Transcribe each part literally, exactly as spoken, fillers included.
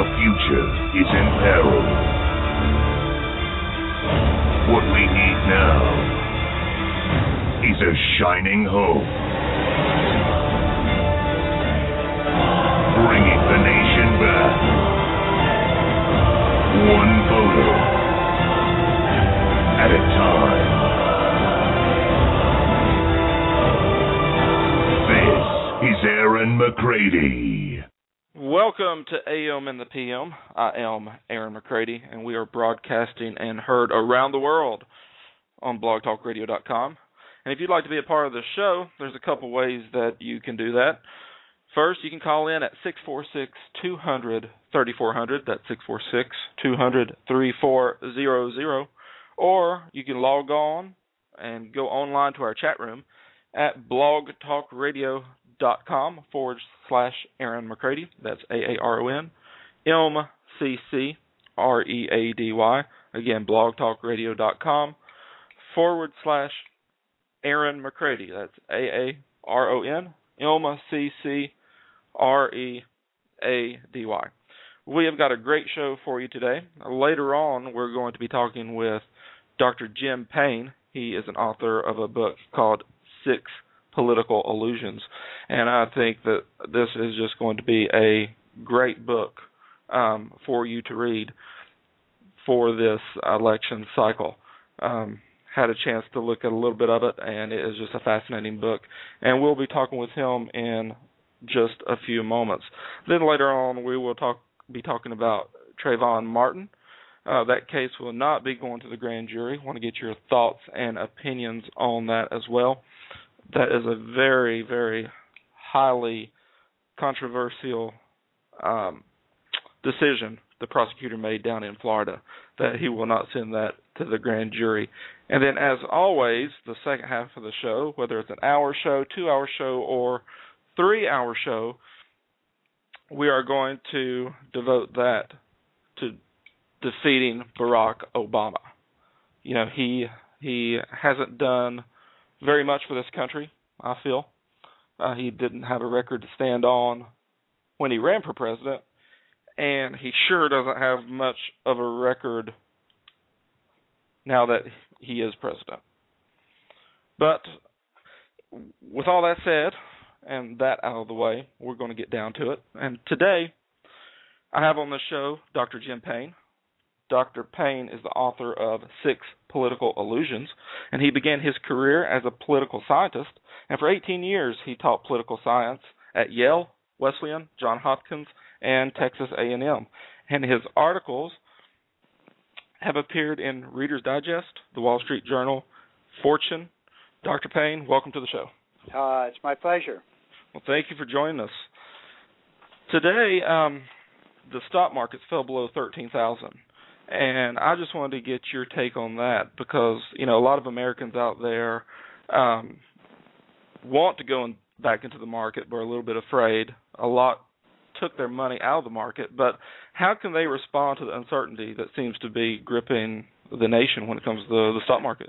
The future is in peril. What we need now is a shining hope. Bringing the nation back. One photo at a time. This is Aaron McCready. Welcome to A M and the P M. I am Aaron McCready, and we are broadcasting and heard around the world on blog talk radio dot com. And if you'd like to be a part of the show, there's a couple ways that you can do that. First, you can call in at six four six, two hundred, thirty-four hundred. That's six four six, two hundred, thirty-four hundred. Or you can log on and go online to our chat room at blog talk radio dot com forward slash Aaron McCready. That's A A R O N M C C R E A D Y. Again, blog talk radio dot com forward slash Aaron McCready. That's A A R O N M C C R E A D Y. We have got a great show for you today. Later on, we're going to be talking with Doctor Jim Payne. He is an author of a book called Six Political Illusions, and I think that this is just going to be a great book um, for you to read for this election cycle. Um, had a chance to look at a little bit of it, and it is just a fascinating book, and we'll be talking with him in just a few moments. Then later on, we will talk be talking about Trayvon Martin. Uh, that case will not be going to the grand jury. I want to get your thoughts and opinions on that as well. That is a very, very highly controversial um, decision the prosecutor made down in Florida, that he will not send that to the grand jury. And then, as always, the second half of the show, whether it's an hour show, two-hour show, or three-hour show, we are going to devote that to defeating Barack Obama. You know, he he hasn't done very much for this country, I feel. Uh, he didn't have a record to stand on when he ran for president, and he sure doesn't have much of a record now that he is president. But with all that said, and that out of the way, we're going to get down to it. And today, I have on the show Doctor Jim Payne. Doctor Payne is the author of Six Political Illusions, and he began his career as a political scientist, and for eighteen years he taught political science at Yale, Wesleyan, Johns Hopkins, and Texas A and M. And his articles have appeared in Reader's Digest, The Wall Street Journal, Fortune. Doctor Payne, welcome to the show. Uh, it's my pleasure. Well, thank you for joining us. Today, um, the stock markets fell below thirteen thousand. And I just wanted to get your take on that because, you know, a lot of Americans out there um, want to go in, back into the market but are a little bit afraid. A lot took their money out of the market. But how can they respond to the uncertainty that seems to be gripping the nation when it comes to the, the stock market?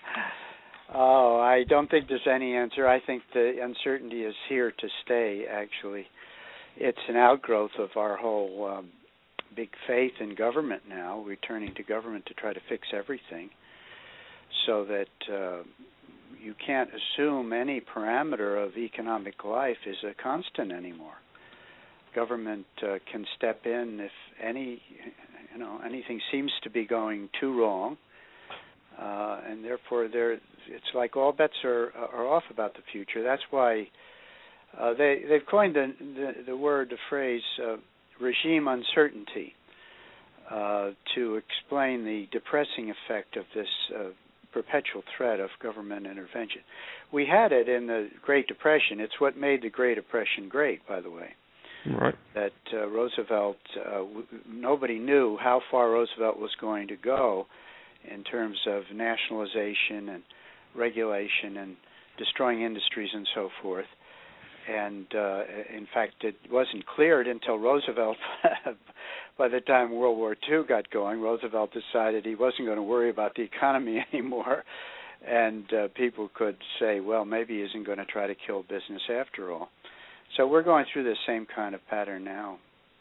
Oh, I don't think there's any answer. I think the uncertainty is here to stay, actually. It's an outgrowth of our whole um, big faith in government now. We're turning to government to try to fix everything so that uh, you can't assume any parameter of economic life is a constant anymore. Government uh, can step in if any, you know, anything seems to be going too wrong, uh, and therefore there, it's like all bets are are off about the future. That's why uh, they they've coined the the, the word, the phrase. Uh, regime uncertainty uh, to explain the depressing effect of this uh, perpetual threat of government intervention. We had it in the Great Depression. It's what made the Great Depression great, by the way. Right. That uh, Roosevelt, uh, w- nobody knew how far Roosevelt was going to go in terms of nationalization and regulation and destroying industries and so forth. And, uh, in fact, it wasn't cleared until Roosevelt, by the time World War Two got going, Roosevelt decided he wasn't going to worry about the economy anymore. And uh, people could say, well, maybe he isn't going to try to kill business after all. So we're going through the same kind of pattern now.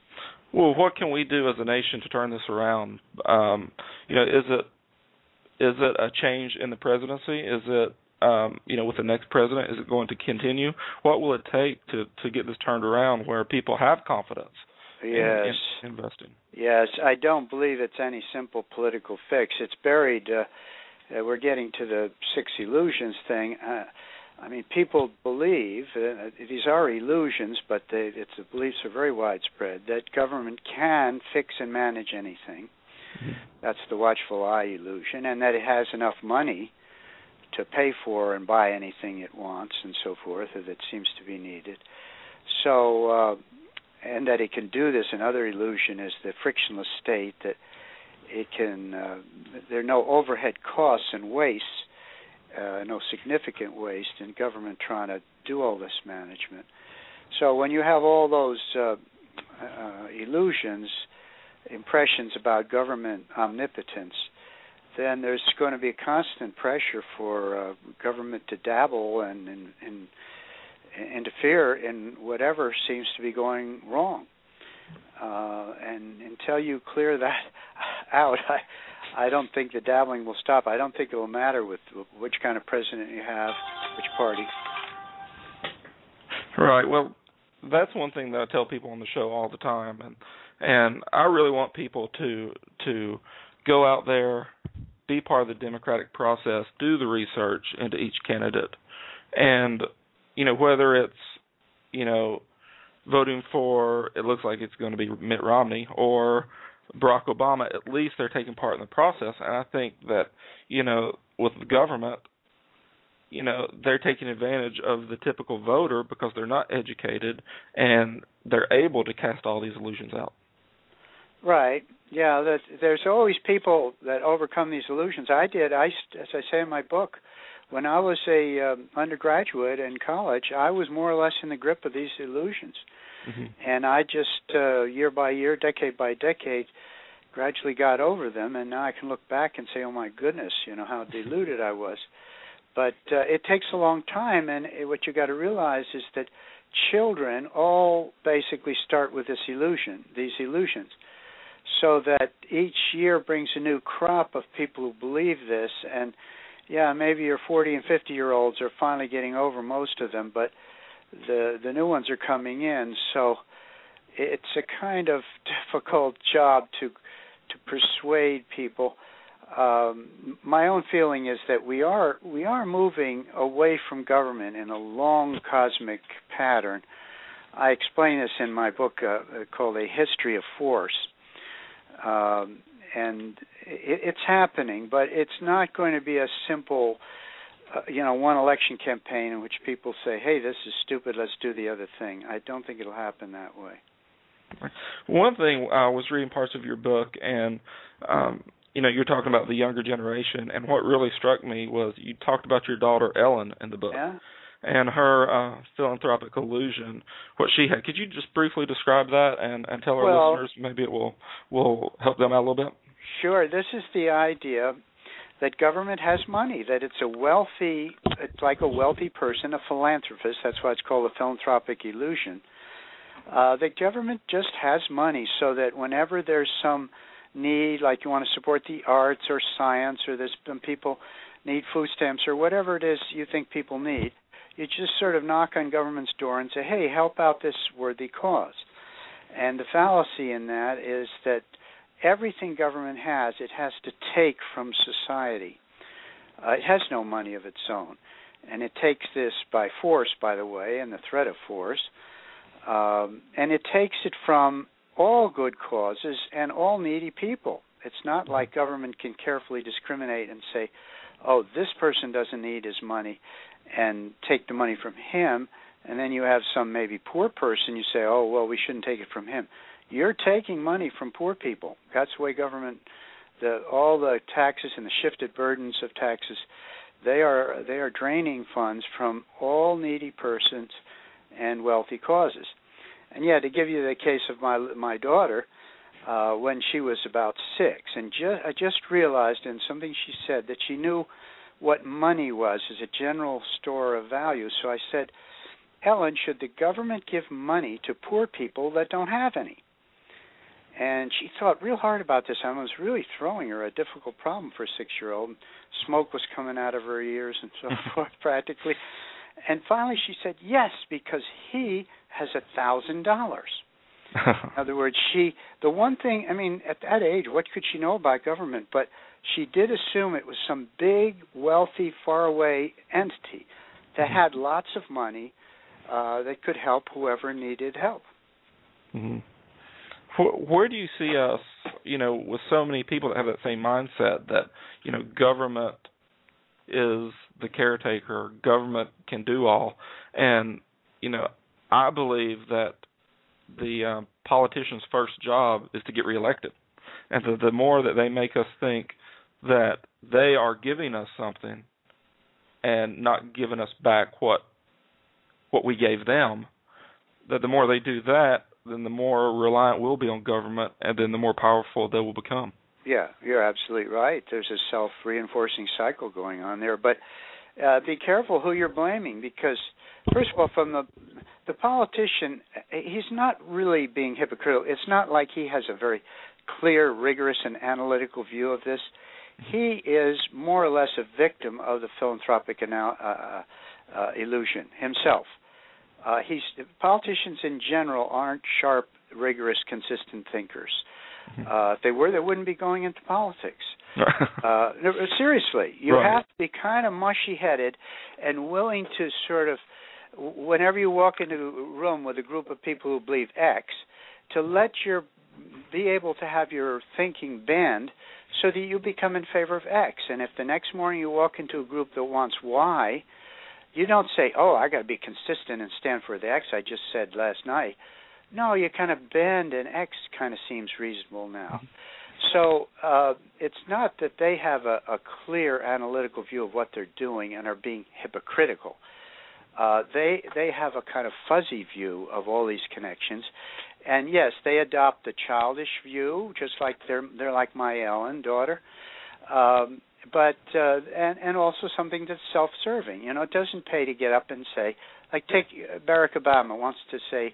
Well, what can we do as a nation to turn this around? Um, you know, is it is it a change in the presidency? Is it um, you know, with the next president, is it going to continue? What will it take to, to get this turned around where people have confidence yes. in, in investing? Yes, I don't believe it's any simple political fix. It's buried. Uh, uh, we're getting to the six illusions thing. Uh, I mean, people believe, uh, these are illusions, but they, it's, the beliefs are very widespread, that government can fix and manage anything. Mm-hmm. That's the watchful eye illusion, and that it has enough money to pay for and buy anything it wants and so forth, that seems to be needed. So, uh, and that it can do this. Another illusion is the frictionless state, that it can, uh, there are no overhead costs and wastes, Uh, no significant waste in government trying to do all this management. So when you have all those uh, uh, illusions, impressions about government omnipotence, then there's going to be a constant pressure for uh, government to dabble and, and, and interfere in whatever seems to be going wrong. Uh, and until you clear that out, I, I don't think the dabbling will stop. I don't think it will matter with which kind of president you have, which party. Right. Well, that's one thing that I tell people on the show all the time, and and I really want people to to go out there, be part of the democratic process, do the research into each candidate, and you know, whether it's you know voting for, it looks like it's going to be Mitt Romney or Barack Obama, at least they're taking part in the process. And I think that, you know, with the government, you know, they're taking advantage of the typical voter because they're not educated and they're able to cast all these illusions out. Right. Yeah, that, there's always people that overcome these illusions. I did, I, as I say in my book, when I was a um, undergraduate in college, I was more or less in the grip of these illusions. Mm-hmm. And I just, uh, year by year, decade by decade, gradually got over them, and now I can look back and say, oh, my goodness, you know, how deluded I was. But uh, it takes a long time, and it, what you got to realize is that children all basically start with this illusion, these illusions, so that each year brings a new crop of people who believe this, and yeah, maybe your forty and fifty-year-olds are finally getting over most of them, but the the new ones are coming in. So it's a kind of difficult job to to persuade people. Um, my own feeling is that we are we are moving away from government in a long cosmic pattern. I explain this in my book uh, called A History of Force. Um, and it, it's happening, but it's not going to be a simple, uh, you know, one election campaign in which people say, hey, this is stupid, let's do the other thing. I don't think it'll happen that way. One thing, I was reading parts of your book, and, um, you know, you're talking about the younger generation, and what really struck me was you talked about your daughter, Ellen, in the book. Yeah. And her uh, philanthropic illusion, what she had. Could you just briefly describe that and, and tell our well, listeners, maybe it will will help them out a little bit? Sure. This is the idea that government has money, that it's a wealthy, it's like a wealthy person, a philanthropist. That's why it's called a philanthropic illusion. Uh, the government just has money so that whenever there's some need, like you want to support the arts or science, or there's some people need food stamps or whatever it is you think people need, you just sort of knock on government's door and say, hey, help out this worthy cause. And the fallacy in that is that everything government has, it has to take from society. Uh, it has no money of its own. And it takes this by force, by the way, and the threat of force. Um, and it takes it from all good causes and all needy people. It's not like government can carefully discriminate and say, oh, this person doesn't need his money, and take the money from him, and then you have some maybe poor person, you say, oh, well, we shouldn't take it from him. You're taking money from poor people. That's the way government, the, all the taxes and the shifted burdens of taxes, they are they are draining funds from all needy persons and wealthy causes. And yeah, to give you the case of my my daughter, uh, when she was about six, and ju- I just realized in something she said that she knew what money was as a general store of value. So I said, Ellen, should the government give money to poor people that don't have any? And she thought real hard about this. I was really throwing her a difficult problem for a six-year-old. Smoke was coming out of her ears and so forth, practically. And finally she said yes, because he has a thousand dollars. In other words, she, the one thing, I mean, at that age, what could she know about government? But she did assume it was some big, wealthy, faraway entity that had lots of money uh, that could help whoever needed help. Mm-hmm. Where do you see us, you know, with so many people that have that same mindset that, you know, government is the caretaker, government can do all, and, you know, I believe that the um, politician's first job is to get reelected, and the, the more that they make us think that they are giving us something and not giving us back what what we gave them, that the more they do that, then the more reliant we'll be on government, and then the more powerful they will become. Yeah, you're absolutely right. There's a self-reinforcing cycle going on there. But uh, be careful who you're blaming, because, first of all, from the the politician, he's not really being hypocritical. It's not like he has a very clear, rigorous, and analytical view of this. He is more or less a victim of the philanthropic anal- uh, uh, illusion himself. Uh, he's politicians in general aren't sharp, rigorous, consistent thinkers. Uh, if they were, they wouldn't be going into politics. uh, seriously, you right. have to be kind of mushy-headed and willing to sort of, whenever you walk into a room with a group of people who believe X, to let your be able to have your thinking bend so that you become in favor of X. And if the next morning you walk into a group that wants Y, you don't say, oh, I got to be consistent and stand for the X I just said last night. No, you kind of bend, and X kind of seems reasonable now. So uh, it's not that they have a, a clear analytical view of what they're doing and are being hypocritical. Uh, they they have a kind of fuzzy view of all these connections. And yes, they adopt the childish view, just like they're they're like my Ellen daughter. Um, but uh, and and also something that's self-serving. You know, it doesn't pay to get up and say, like, take Barack Obama wants to say,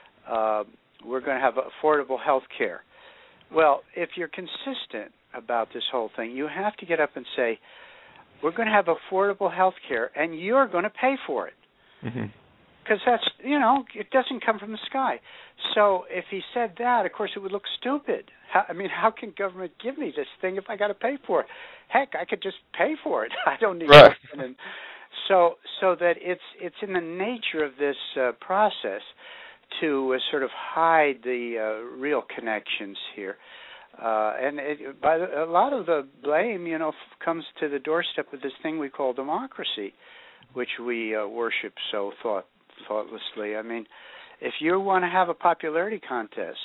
uh, we're going to have affordable health care. Well, if you're consistent about this whole thing, you have to get up and say, we're going to have affordable health care, and you're going to pay for it. Mm-hmm. Because that's, you know, it doesn't come from the sky. So if he said that, of course, it would look stupid. How, I mean, how can government give me this thing if I got to pay for it? Heck, I could just pay for it. I don't need right. it. So, so that it's it's in the nature of this uh, process to uh, sort of hide the uh, real connections here. Uh, and it, by the, a lot of the blame, you know, f- comes to the doorstep of this thing we call democracy, which we uh, worship so thought, thoughtlessly. I mean, if you want to have a popularity contest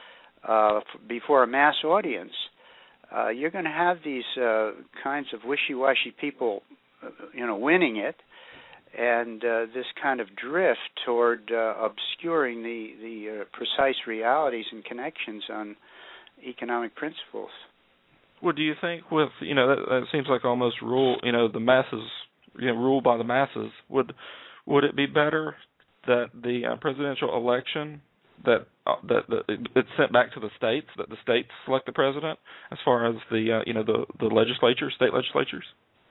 uh, f- before a mass audience, uh, you're going to have these uh, kinds of wishy-washy people, uh, you know, winning it, and uh, this kind of drift toward uh, obscuring the, the uh, precise realities and connections on economic principles. Well, do you think with, you know, that, that seems like almost rule, you know, the masses, you know, ruled by the masses, would would it be better that the uh, presidential election, that uh, that, that it's sent back to the states, that the states select the president, as far as the, uh, you know, the, the legislatures, state legislatures?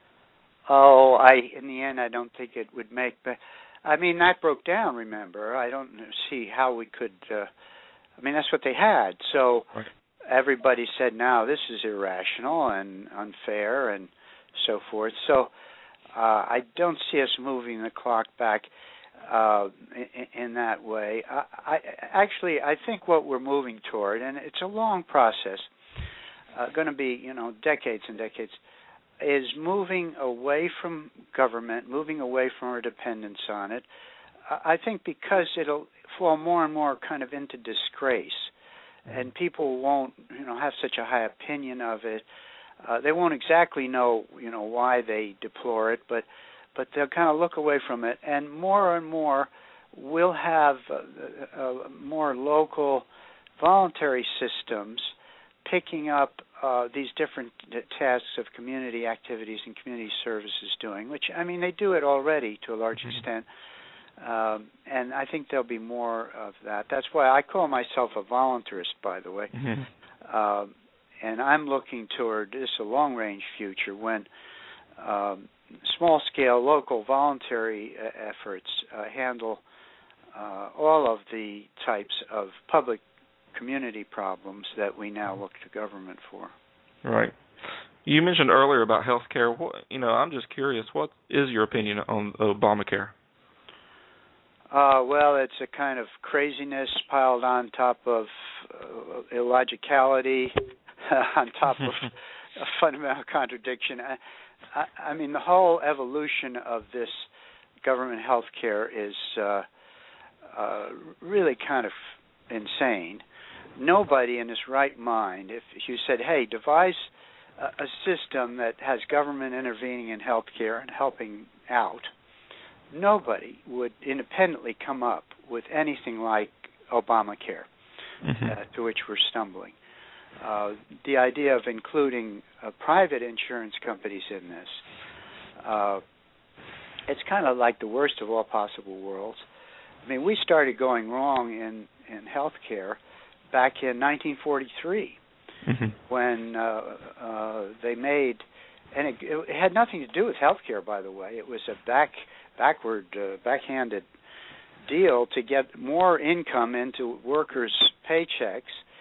Oh, I in the end, I don't think it would make, but I mean, that broke down, remember. I don't see how we could, uh, I mean, that's what they had, so right. Everybody said, now this is irrational and unfair and so forth. So uh, I don't see us moving the clock back uh, in, in that way. I, I, actually, I think what we're moving toward, and it's a long process, uh, going to be, you know, decades and decades, is moving away from government, moving away from our dependence on it. I think because it'll fall more and more kind of into disgrace. And people won't, you know, have such a high opinion of it. Uh, they won't exactly know, you know, why they deplore it, but but they'll kind of look away from it. And more and more, we'll have uh, uh, more local, voluntary systems picking up uh, these different tasks of community activities and community services doing. Which, I mean, they do it already to a large mm-hmm. extent. Um, and I think there'll be more of that. That's why I call myself a voluntarist, by the way. Mm-hmm. Uh, and I'm looking toward this a long-range future when um, small-scale, local, voluntary uh, efforts uh, handle uh, all of the types of public community problems that we now look to government for. Right. You mentioned earlier about health care. What, you know, I'm just curious, what is your opinion on Obamacare? Uh, well, it's a kind of craziness piled on top of uh, illogicality, on top of a fundamental contradiction. I, I, I mean, the whole evolution of this government health care is uh, uh, really kind of insane. Nobody in his right mind, if you said, hey, devise a, a system that has government intervening in health care and helping out, nobody would independently come up with anything like Obamacare, mm-hmm. uh, to which we're stumbling. Uh, the idea of including uh, private insurance companies in this, uh, it's kind of like the worst of all possible worlds. I mean, we started going wrong in, in healthcare back in nineteen forty-three mm-hmm. when uh, uh, they made, and it, it had nothing to do with healthcare, by the way. It was a back backward, uh, backhanded deal to get more income into workers' paychecks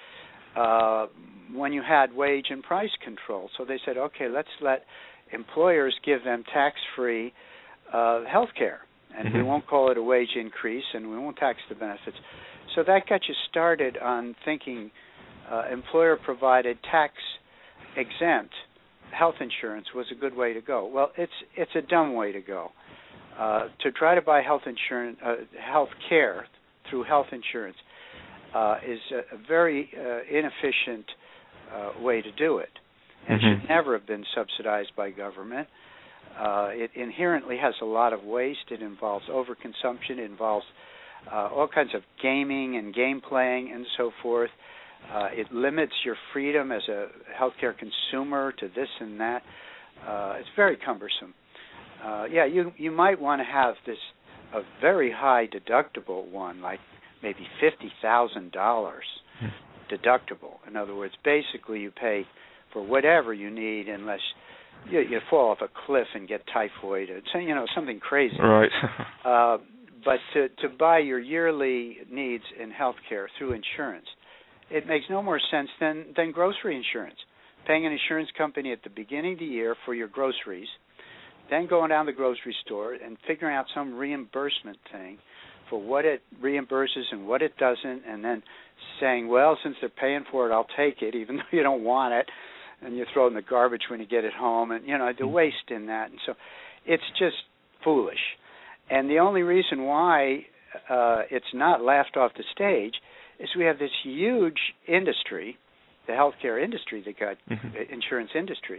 uh, when you had wage and price control. So they said, okay, let's let employers give them tax-free uh, health care, and mm-hmm. we won't call it a wage increase, and we won't tax the benefits. So that got you started on thinking uh, employer-provided tax-exempt health insurance was a good way to go. Well, it's it's a dumb way to go. Uh, to try to buy health insurance, uh, health care through health insurance uh, is a, a very uh, inefficient uh, way to do it, and mm-hmm. should never have been subsidized by government. Uh, it inherently has a lot of waste. It involves overconsumption. It involves uh, all kinds of gaming and game playing and so forth. Uh, it limits your freedom as a healthcare consumer to this and that. Uh, it's very cumbersome. Uh, yeah, you you might want to have this a very high deductible one, like maybe fifty thousand dollars deductible. In other words, basically you pay for whatever you need unless you, you fall off a cliff and get typhoid, or so, you know, something crazy. Right. uh, but to to buy your yearly needs in healthcare through insurance, it makes no more sense than than grocery insurance. Paying an insurance company at the beginning of the year for your groceries, then going down to the grocery store and figuring out some reimbursement thing for what it reimburses and what it doesn't, and then saying, well, since they're paying for it, I'll take it, even though you don't want it, and you throw it in the garbage when you get it home, and, you know, the waste in that. And so it's just foolish. And the only reason why uh, it's not laughed off the stage is we have this huge industry, the healthcare industry, the got mm-hmm. insurance industry,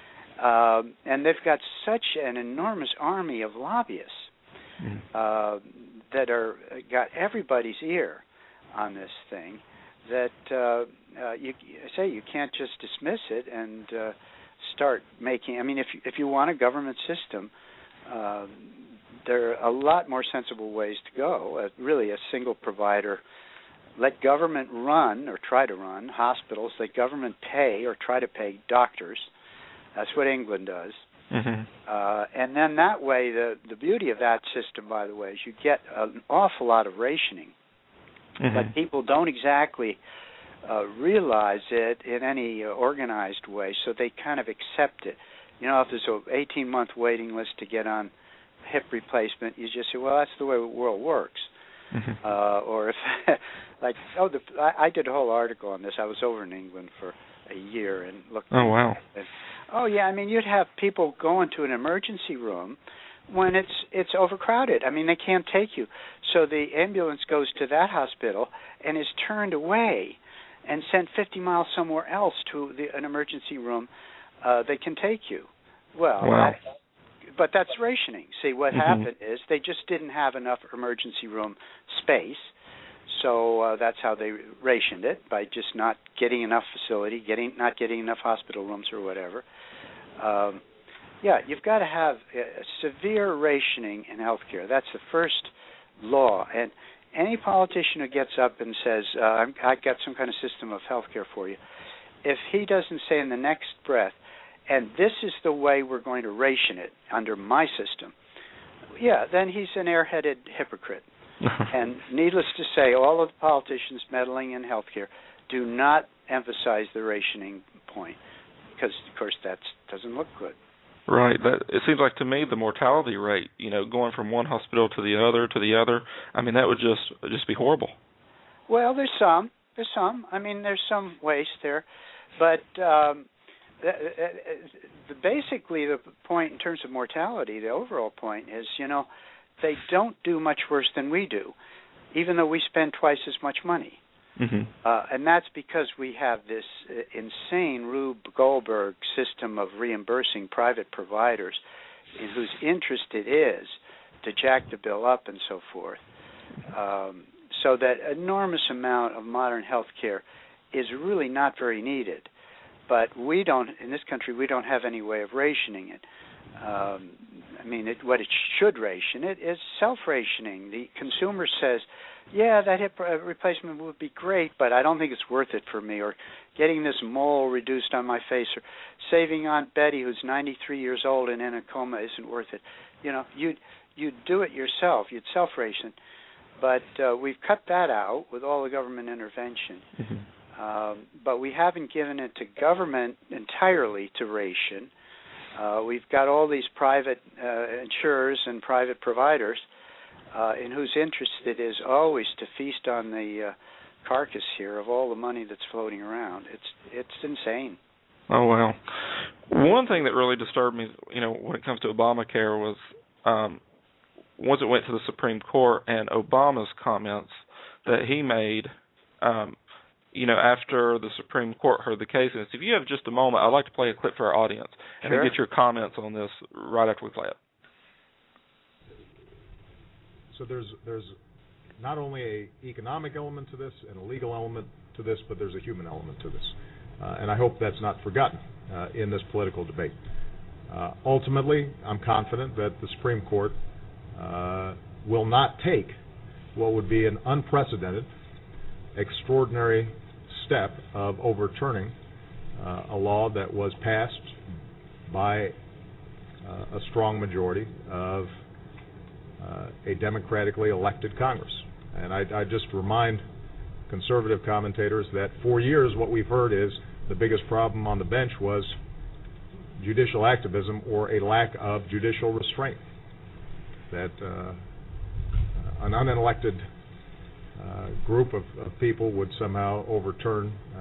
Um, and they've got such an enormous army of lobbyists mm. uh, that are got everybody's ear on this thing that uh, uh, you I say you can't just dismiss it and uh, start making. I mean, if if you want a government system, uh, there are a lot more sensible ways to go. Uh, really, a single provider. Let government run or try to run hospitals. Let government pay or try to pay doctors. That's what England does. Mm-hmm. Uh, and then that way, the, the beauty of that system, by the way, is you get an awful lot of rationing. Mm-hmm. But people don't exactly uh, realize it in any uh, organized way, so they kind of accept it. You know, if there's an eighteen-month waiting list to get on hip replacement, you just say, well, that's the way the world works. Mm-hmm. Uh, or if, like, oh, the, I, I did a whole article on this. I was over in England for a year and looked. Oh, wow. At, oh, yeah. I mean, you'd have people go into an emergency room when it's it's overcrowded. I mean, they can't take you. So the ambulance goes to that hospital and is turned away and sent fifty miles somewhere else to the, an emergency room uh, they can take you. Well, wow. I, but that's rationing. See, what mm-hmm. happened is they just didn't have enough emergency room space. So uh, that's how they rationed it, by just not getting enough facility, getting not getting enough hospital rooms or whatever. Um, yeah, you've got to have a severe rationing in healthcare. That's the first law. And any politician who gets up and says, uh, I've got some kind of system of health care for you, if he doesn't say in the next breath, and this is the way we're going to ration it under my system, yeah, then he's an airheaded hypocrite. And needless to say, all of the politicians meddling in health care do not emphasize the rationing point because, of course, that doesn't look good. Right. That, it seems like to me the mortality rate, you know, going from one hospital to the other to the other, I mean, that would just just be horrible. Well, there's some. There's some. I mean, there's some waste there. But um, the, the, basically the point in terms of mortality, the overall point is, you know, they don't do much worse than we do, even though we spend twice as much money. Mm-hmm. Uh, and that's because we have this uh, insane Rube Goldberg system of reimbursing private providers in whose interest it is to jack the bill up and so forth. Um, so that enormous amount of modern health care is really not very needed. But we don't, in this country, we don't have any way of rationing it. Um, I mean, it, what it should ration it is self-rationing. The consumer says, yeah, that hip replacement would be great, but I don't think it's worth it for me, or getting this mole reduced on my face, or saving Aunt Betty, who's ninety-three years old and in a coma, isn't worth it. You know, you'd, you'd do it yourself. You'd self-ration. But uh, we've cut that out with all the government intervention. Mm-hmm. Um, but we haven't given it to government entirely to ration. Uh, we've got all these private uh, insurers and private providers uh, in whose interest it is always to feast on the uh, carcass here of all the money that's floating around. It's it's insane. Oh, wow. One thing that really disturbed me, you know, when it comes to Obamacare was um, once it went to the Supreme Court and Obama's comments that he made, um, you know, after the Supreme Court heard the case. And if you have just a moment, I'd like to play a clip for our audience and sure. get your comments on this right after we play it. So there's there's not only a economic element to this and a legal element to this, but there's a human element to this. Uh, and I hope that's not forgotten uh, in this political debate. Uh, ultimately, I'm confident that the Supreme Court uh, will not take what would be an unprecedented, extraordinary step of overturning uh, a law that was passed by uh, a strong majority of uh, a democratically elected Congress. And I, I just remind conservative commentators that for years what we've heard is the biggest problem on the bench was judicial activism or a lack of judicial restraint, that uh, an unelected Uh, group of, of people would somehow overturn uh,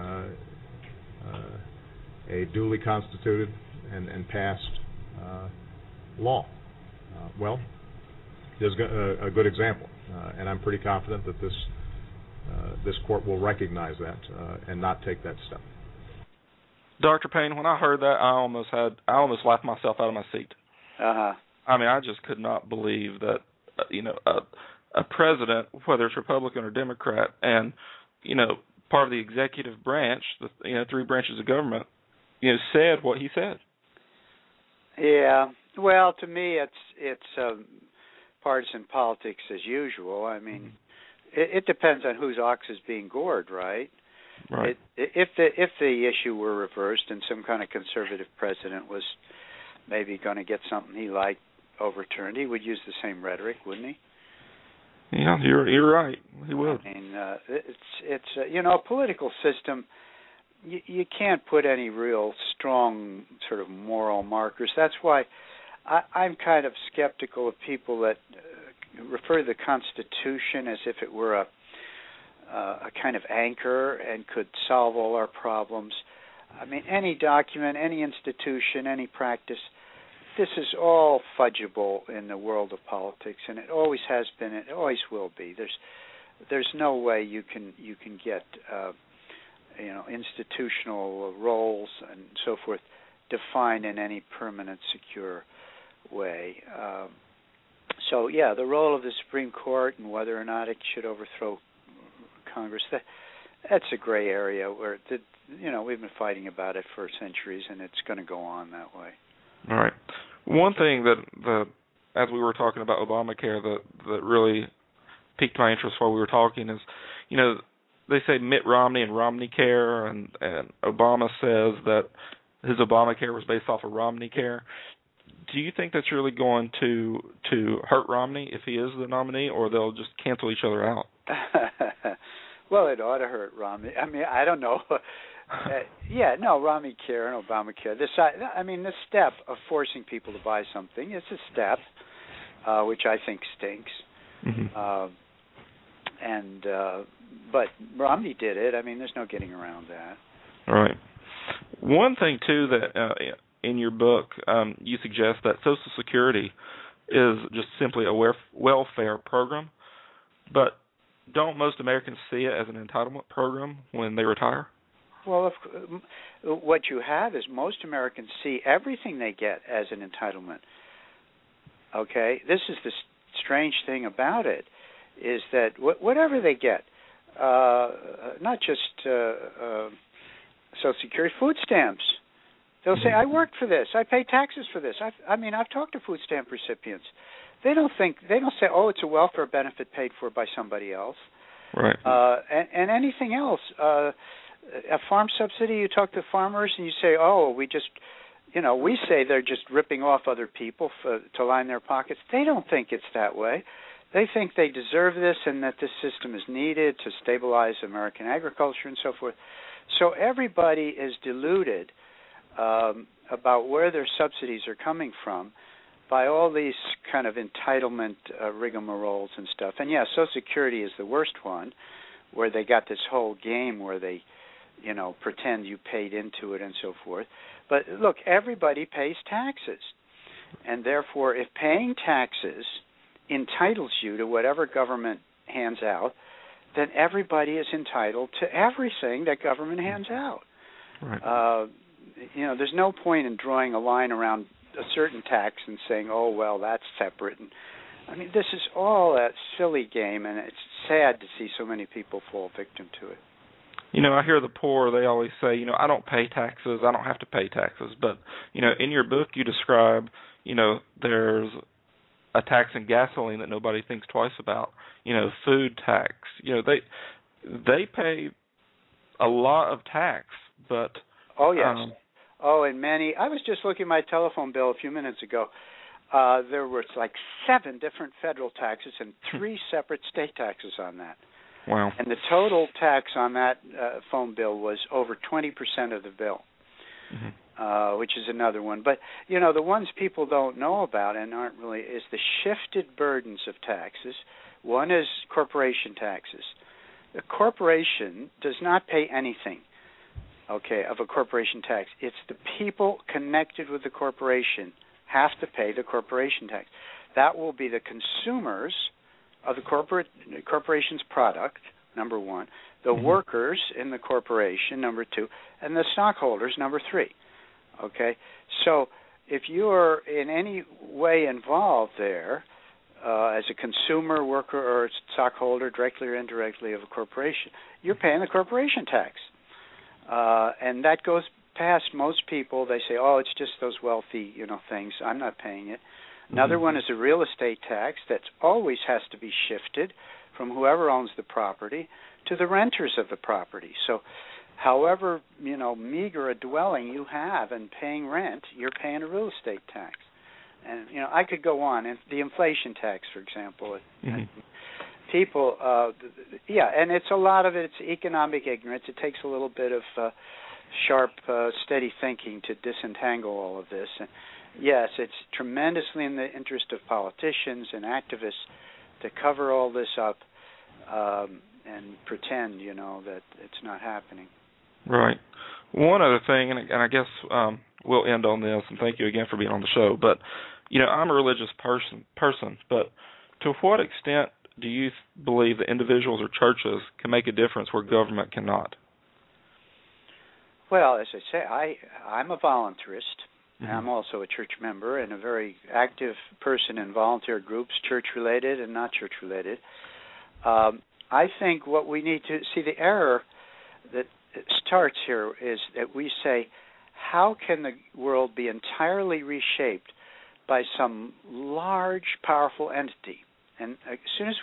uh, a duly constituted and, and passed uh, law. Uh, well, there's a, a good example, uh, and I'm pretty confident that this uh, this court will recognize that uh, and not take that step. Doctor Payne, when I heard that, I almost had I almost laughed myself out of my seat. Uh-huh. I mean, I just could not believe that, uh, you know, uh, a president, whether it's Republican or Democrat, and, you know, part of the executive branch, the, you know, three branches of government, you know, said what he said. Yeah. Well, to me, it's it's um, partisan politics as usual. I mean, it, it depends on whose ox is being gored, right? Right. It, if the if the issue were reversed and some kind of conservative president was maybe going to get something he liked overturned, he would use the same rhetoric, wouldn't he? Yeah, you're you're right. He would. I mean, uh, it's it's uh, you know, a political system. You, you can't put any real strong sort of moral markers. That's why I, I'm kind of skeptical of people that uh, refer to the Constitution as if it were a uh, a kind of anchor and could solve all our problems. I mean, any document, any institution, any practice. This is all fudgeable in the world of politics, and it always has been. It always will be. There's, there's no way you can you can get, uh, you know, institutional roles and so forth defined in any permanent, secure way. Um, so, yeah, the role of the Supreme Court and whether or not it should overthrow Congress, that that's a gray area where, the, you know, we've been fighting about it for centuries, and it's going to go on that way. All right. One thing that, the, as we were talking about Obamacare, that, that really piqued my interest while we were talking is, you know, they say Mitt Romney and Romney Care, and, and Obama says that his Obamacare was based off of Romney Care. Do you think that's really going to to hurt Romney if he is the nominee, or they'll just cancel each other out? Well, it ought to hurt Romney. I mean, I don't know. Uh, yeah, no, Romney Care and Obamacare. This, I, I mean, this step of forcing people to buy something is a step, uh, which I think stinks. Mm-hmm. Uh, and uh, but Romney did it. I mean, there's no getting around that. All right. One thing too that uh, in your book um, you suggest that Social Security is just simply a welfare program, but don't most Americans see it as an entitlement program when they retire? Well, if, what you have is most Americans see everything they get as an entitlement. Okay? This is the strange thing about it, is that wh- whatever they get, uh, not just uh, uh, Social Security, food stamps. They'll say, I worked for this. I pay taxes for this. I've, I mean, I've talked to food stamp recipients. They don't think, they don't say, oh, it's a welfare benefit paid for by somebody else. Right. Uh, and, and anything else. Uh, a farm subsidy, you talk to farmers and you say, oh, we just, you know, we say they're just ripping off other people for, to line their pockets. They don't think it's that way. They think they deserve this and that this system is needed to stabilize American agriculture and so forth. So everybody is deluded um, about where their subsidies are coming from by all these kind of entitlement uh, rigmaroles and stuff. And, yeah, Social Security is the worst one, where they got this whole game where they, you know, pretend you paid into it and so forth. But, look, everybody pays taxes. And, therefore, if paying taxes entitles you to whatever government hands out, then everybody is entitled to everything that government hands out. Right. Uh, you know, there's no point in drawing a line around a certain tax and saying, oh, well, that's separate. And I mean, this is all a silly game, and it's sad to see so many people fall victim to it. You know, I hear the poor, they always say, you know, I don't pay taxes, I don't have to pay taxes. But, you know, in your book you describe, you know, there's a tax in gasoline that nobody thinks twice about, you know, food tax. You know, they they pay a lot of tax, but... Oh, yes. Um, oh, and many... I was just looking at my telephone bill a few minutes ago. Uh, there were like seven different federal taxes and three separate state taxes on that. Wow. And the total tax on that uh, phone bill was over twenty percent of the bill, mm-hmm. uh, which is another one. But, you know, the ones people don't know about and aren't really is the shifted burdens of taxes. One is corporation taxes. The corporation does not pay anything, okay, of a corporation tax. It's the people connected with the corporation have to pay the corporation tax. That will be the consumers of the corporate corporation's product, number one, the mm-hmm. workers in the corporation, number two, and the stockholders, number three. Okay? So if you're in any way involved there uh, as a consumer, worker, or stockholder, directly or indirectly of a corporation, you're paying the corporation tax. Uh, and that goes past most people. They say, oh, it's just those wealthy, you know, things. I'm not paying it. Another mm-hmm. one is a real estate tax that always has to be shifted from whoever owns the property to the renters of the property. So however, you know, meager a dwelling you have and paying rent, you're paying a real estate tax. And, you know, I could go on. And the inflation tax, for example. Mm-hmm. People, uh, yeah, and it's a lot of it, it's economic ignorance. It takes a little bit of uh, sharp, uh, steady thinking to disentangle all of this. And yes, it's tremendously in the interest of politicians and activists to cover all this up um, and pretend, you know, that it's not happening. Right. One other thing, and, and I guess um, we'll end on this, and thank you again for being on the show, but, you know, I'm a religious person, person, but to what extent do you believe that individuals or churches can make a difference where government cannot? Well, as I say, I, I'm a voluntarist. Mm-hmm. I'm also a church member and a very active person in volunteer groups, church-related and not church-related. Um, I think what we need to see, the error that starts here is that we say, how can the world be entirely reshaped by some large, powerful entity? And as soon as we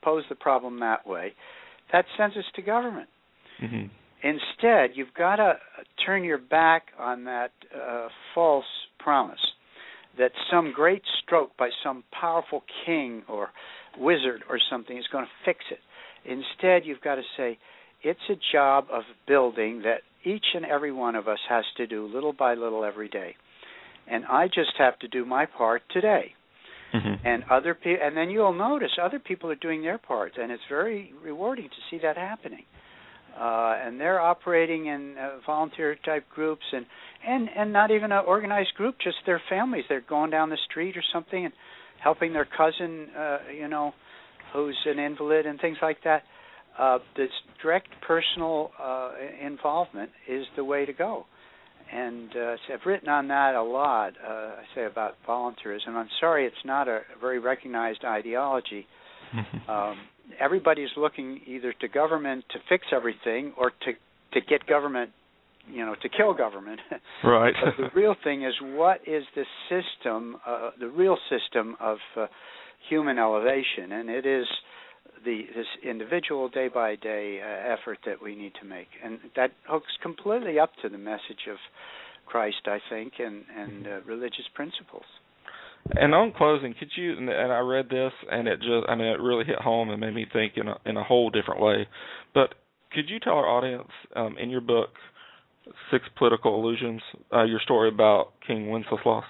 pose the problem that way, that sends us to government. Mm-hmm. Instead, you've got to turn your back on that uh, false promise that some great stroke by some powerful king or wizard or something is going to fix it. Instead, you've got to say, it's a job of building that each and every one of us has to do little by little every day. And I just have to do my part today. Mm-hmm. And other pe- and then you'll notice other people are doing their part, and it's very rewarding to see that happening. Uh, and they're operating in uh, volunteer-type groups, and, and, and not even an organized group, just their families. They're going down the street or something and helping their cousin, uh, you know, who's an invalid and things like that. Uh, this direct personal uh, involvement is the way to go. And uh, so I've written on that a lot, uh, I say, about volunteerism. I'm sorry it's not a very recognized ideology. um, everybody's looking either to government to fix everything or to, to get government, you know, to kill government. Right. But the real thing is, what is the system, uh, the real system of uh, human elevation? And it is the this individual day-by-day uh, effort that we need to make. And that hooks completely up to the message of Christ, I think, and, and uh, religious principles. And on closing, could you, and I read this, and it just, I mean, it really hit home and made me think in a, in a whole different way. But could you tell our audience, um, in your book, Six Political Illusions, uh, your story about King Wenceslas?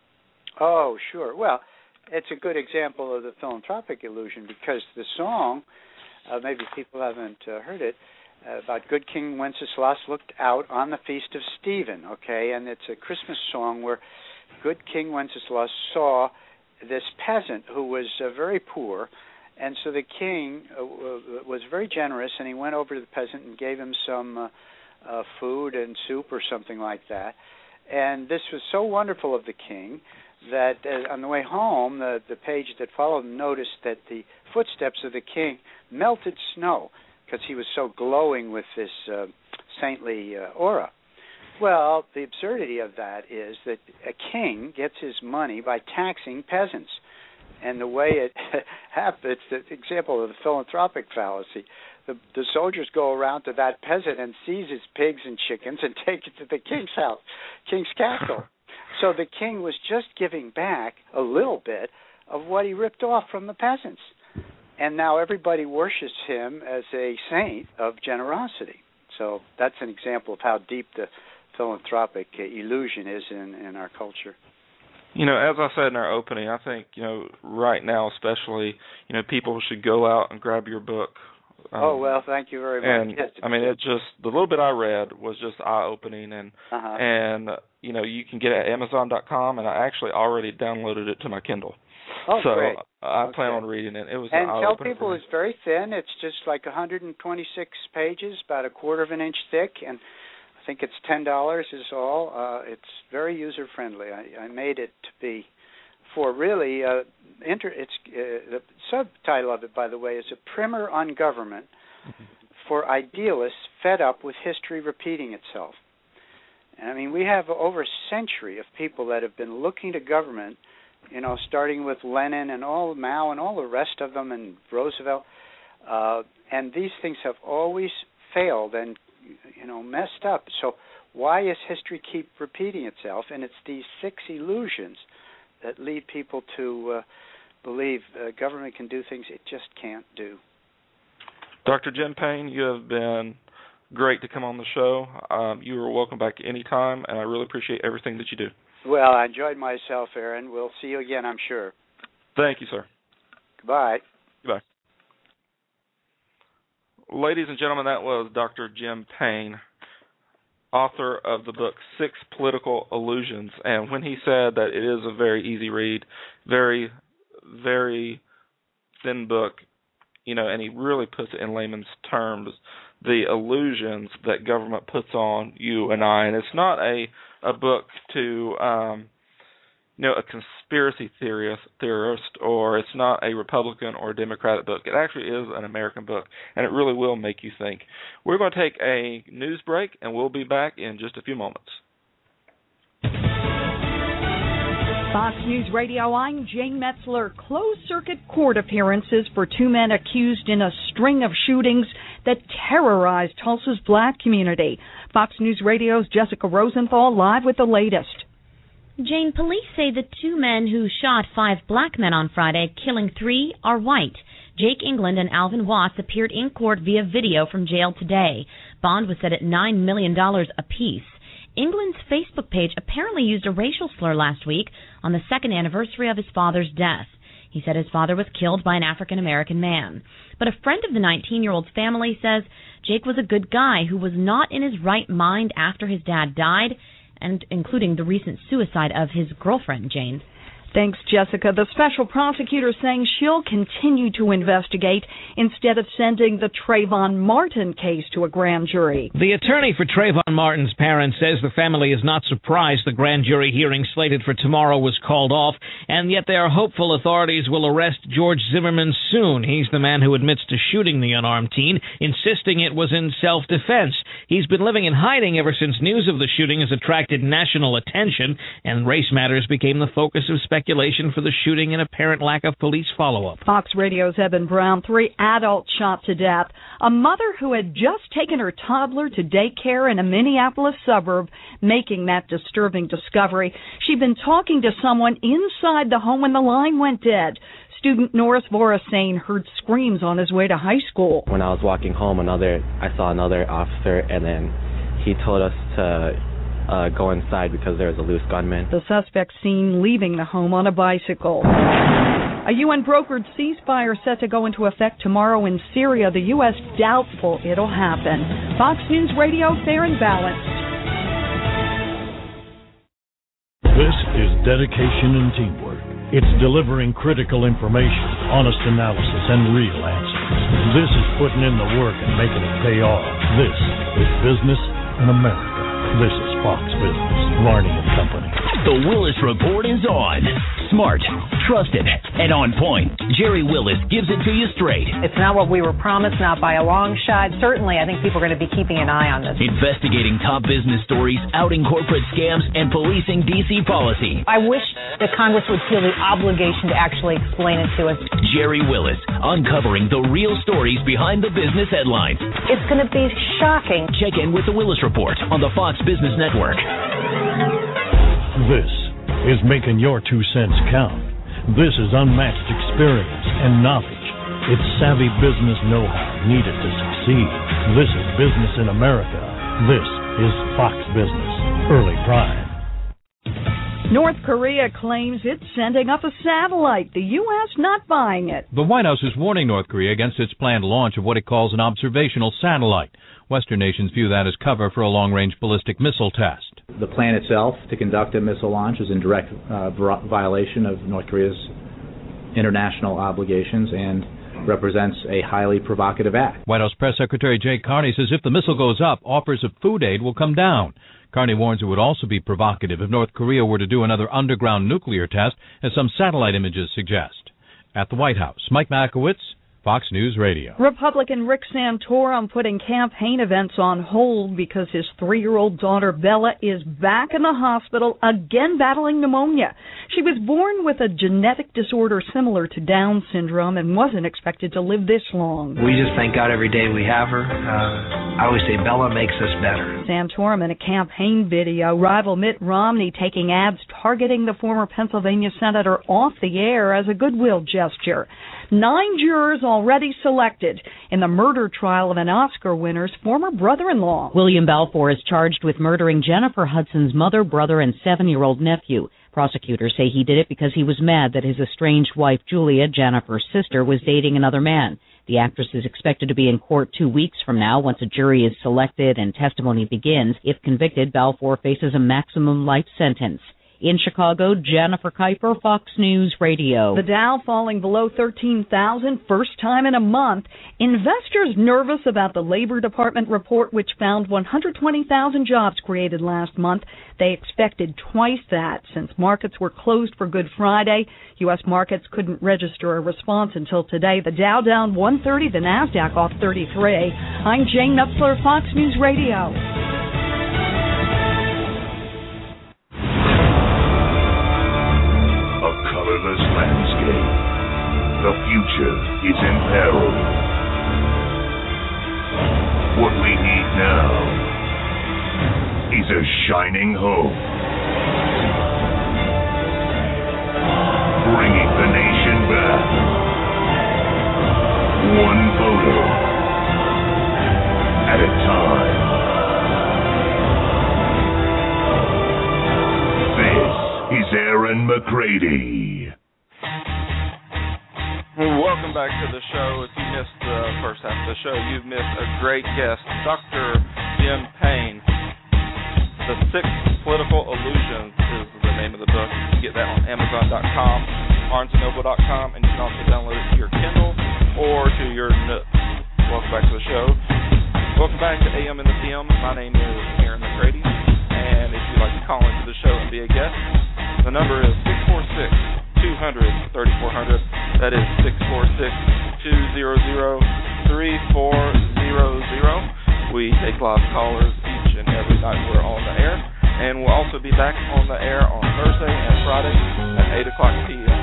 Oh, sure. Well, it's a good example of the philanthropic illusion, because the song, uh, maybe people haven't uh, heard it, uh, about good King Wenceslas looked out on the feast of Stephen, okay? And it's a Christmas song where good King Wenceslas saw this peasant who was uh, very poor, and so the king uh, was very generous, and he went over to the peasant and gave him some uh, uh, food and soup or something like that. And this was so wonderful of the king that uh, on the way home, the, the page that followed noticed that the footsteps of the king melted snow because he was so glowing with this uh, saintly uh, aura. Well, the absurdity of that is that a king gets his money by taxing peasants. And the way it happens, the example of the philanthropic fallacy, the, the soldiers go around to that peasant and seize his pigs and chickens and take it to the king's house, king's castle. So the king was just giving back a little bit of what he ripped off from the peasants. And now everybody worships him as a saint of generosity. So that's an example of how deep the philanthropic illusion is in, in our culture. You know, as I said in our opening, I think, you know, right now especially, you know, people should go out and grab your book. Um, oh, well, thank you very much. And, yes, I mean, it just, the little bit I read was just eye-opening. And, uh-huh. and you know, you can get it at Amazon dot com, and I actually already downloaded it to my Kindle. Oh, so great. I okay. plan on reading it. It was And an tell people it's very thin. It's just like one hundred twenty-six pages, about a quarter of an inch thick, and I think it's ten dollars is all. Uh, it's very user-friendly. I, I made it to be for really, uh, inter- it's uh, the subtitle of it, by the way, is A Primer on Government mm-hmm. for Idealists Fed Up with History Repeating Itself. And I mean, we have over a century of people that have been looking to government, you know, starting with Lenin and all Mao and all the rest of them and Roosevelt, uh, and these things have always failed and, you know, messed up. So why does history keep repeating itself? And it's these six illusions that lead people to uh, believe uh, government can do things it just can't do. Doctor Jim Payne, you have been great to come on the show. Um, you are welcome back any time, and I really appreciate everything that you do. Well, I enjoyed myself, Aaron. We'll see you again, I'm sure. Thank you, sir. Goodbye. Goodbye. Ladies and gentlemen, that was Doctor Jim Payne, author of the book Six Political Illusions. And when he said that it is a very easy read, very, very thin book, you know, and he really puts it in layman's terms, the illusions that government puts on you and I. And it's not a, a book to, um, you know, a conspiracy theorist, theorist, or it's not a Republican or Democratic book. It actually is an American book, and it really will make you think. We're going to take a news break, and we'll be back in just a few moments. Fox News Radio, I'm Jane Metzler. Closed-circuit court appearances for two men accused in a string of shootings that terrorized Tulsa's black community. Fox News Radio's Jessica Rosenthal live with the latest. Jane, police say the two men who shot five black men on Friday, killing three, are white. Jake England and Alvin Watts appeared in court via video from jail today. Bond was set at nine million dollars apiece. England's Facebook page apparently used a racial slur last week on the second anniversary of his father's death. He said his father was killed by an African-American man. But a friend of the nineteen-year-old's family says Jake was a good guy who was not in his right mind after his dad died, and including the recent suicide of his girlfriend, Jane. Thanks, Jessica. The special prosecutor saying she'll continue to investigate instead of sending the Trayvon Martin case to a grand jury. The attorney for Trayvon Martin's parents says the family is not surprised the grand jury hearing slated for tomorrow was called off, and yet they are hopeful authorities will arrest George Zimmerman soon. He's the man who admits to shooting the unarmed teen, insisting it was in self-defense. He's been living in hiding ever since news of the shooting has attracted national attention, and race matters became the focus of speculation for the shooting and apparent lack of police follow-up. Fox Radio's Evan Brown, three adults shot to death. A mother who had just taken her toddler to daycare in a Minneapolis suburb, making that disturbing discovery. She'd been talking to someone inside the home when the line went dead. Student Norris Vorasane heard screams on his way to high school. When I was walking home, another I saw another officer, and then he told us to Uh, go inside because there was a loose gunman. The suspect seen leaving the home on a bicycle. A U N-brokered ceasefire set to go into effect tomorrow in Syria. The U S doubtful it'll happen. Fox News Radio, fair and balanced. This is dedication and teamwork. It's delivering critical information, honest analysis, and real answers. This is putting in the work and making it pay off. This is business in America. This is Fox Business, Varney and Company. The Willis Report is on. Smart, trusted, and on point. Jerry Willis gives it to you straight. It's not what we were promised, not by a long shot. Certainly, I think people are going to be keeping an eye on this. Investigating top business stories, outing corporate scams, and policing D C policy. I wish that Congress would feel the obligation to actually explain it to us. Jerry Willis, uncovering the real stories behind the business headlines. It's going to be shocking. Check in with the Willis Report on the Fox Business Network. This is making your two cents count. This is unmatched experience and knowledge. It's savvy business know-how needed to succeed. This is business in America. This is Fox Business, early prime. North Korea claims it's sending up a satellite. The U S not buying it. The White House is warning North Korea against its planned launch of what it calls an observational satellite. Western nations view that as cover for a long-range ballistic missile test. The plan itself to conduct a missile launch is in direct uh, violation of North Korea's international obligations and represents a highly provocative act. White House Press Secretary Jay Carney says if the missile goes up, offers of food aid will come down. Carney warns it would also be provocative if North Korea were to do another underground nuclear test, as some satellite images suggest. At the White House, Mike Makowitz, Fox News Radio. Republican Rick Santorum putting campaign events on hold because his three-year-old daughter Bella is back in the hospital again battling pneumonia. She was born with a genetic disorder similar to Down syndrome and wasn't expected to live this long. We just thank God every day we have her. Uh, I always say Bella makes us better. Santorum in a campaign video, rival Mitt Romney taking ads targeting the former Pennsylvania senator off the air as a goodwill gesture. Nine jurors already selected in the murder trial of an Oscar winner's former brother-in-law. William Balfour is charged with murdering Jennifer Hudson's mother, brother, and seven-year-old nephew. Prosecutors say he did it because he was mad that his estranged wife, Julia, Jennifer's sister, was dating another man. The actress is expected to be in court two weeks from now once a jury is selected and testimony begins. If convicted, Balfour faces a maximum life sentence. In Chicago, Jennifer Kuiper, Fox News Radio. The Dow falling below thirteen thousand, first time in a month. Investors nervous about the Labor Department report, which found one hundred twenty thousand jobs created last month. They expected twice that. Since markets were closed for Good Friday, U S markets couldn't register a response until today. The Dow down one thirty, the NASDAQ off thirty-three. I'm Jane Metzler, Fox News Radio. future is in peril. What we need now is a shining hope. Bringing the nation back. One photo at a time. This is Aaron McCready. Welcome back to the show. If you missed the first half of the show, you've missed a great guest, Doctor Jim Payne. The Six Political Illusions is the name of the book. You can get that on Amazon dot com, Barnes and Noble dot com, and you can also download it to your Kindle or to your Nook. Welcome back to the show. Welcome back to A M and the P M. My name is Aaron McCready, and if you'd like to call into the show and be a guest, the number is six four six, two hundred, thirty-four hundred. That is six four six, two hundred, thirty-four hundred. We take live callers each and every night we're on the air, and we'll also be back on the air on Thursday and Friday at eight o'clock p.m.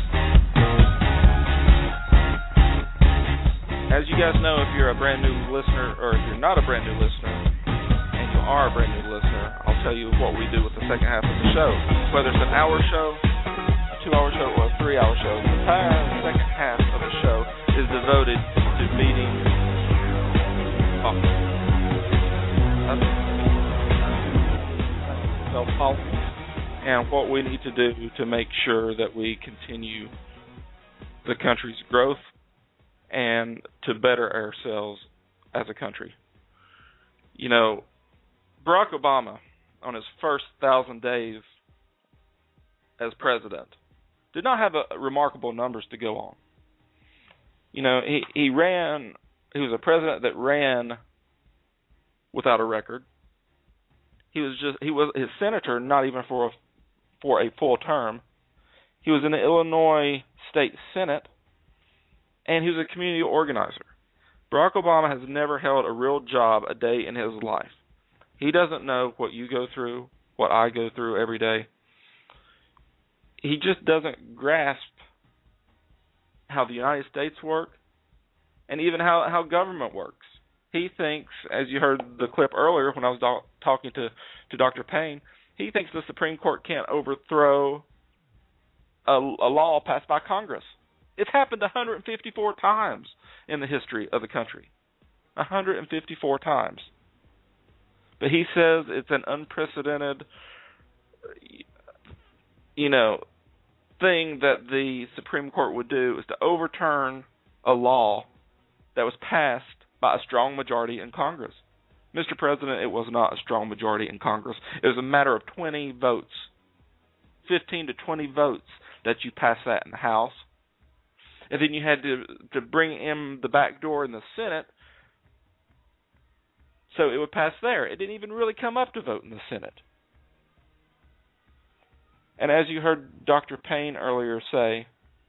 As you guys know, if you're a brand new listener, or if you're not a brand new listener, and you are a brand new listener, I'll tell you what we do with the second half of the show. Whether it's an hour show, a two-hour show, or a three-hour show, the entire second half of the show is devoted to meeting oh, self-policy and what we need to do to make sure that we continue the country's growth and to better ourselves as a country. You know, Barack Obama, on his first thousand days as president, did not have a, remarkable numbers to go on. You know, he, he ran, he was a president that ran without a record. He was just, he was his senator, not even for a, for a full term. He was in the Illinois State Senate, and he was a community organizer. Barack Obama has never held a real job a day in his life. He doesn't know what you go through, what I go through every day. He just doesn't grasp how the United States work and even how, how government works. He thinks, as you heard the clip earlier when I was do- talking to, to Doctor Payne, he thinks the Supreme Court can't overthrow a, a law passed by Congress. It's happened one hundred fifty-four times in the history of the country. one hundred fifty-four times. But he says it's an unprecedented, you know, thing that the Supreme Court would do is to overturn a law that was passed by a strong majority in Congress. Mister President, it was not a strong majority in Congress. It was a matter of twenty votes, fifteen to twenty votes that you passed that in the House. And then you had to, to bring in the back door in the Senate so it would pass there. It didn't even really come up to vote in the Senate. And as you heard Doctor Payne earlier say,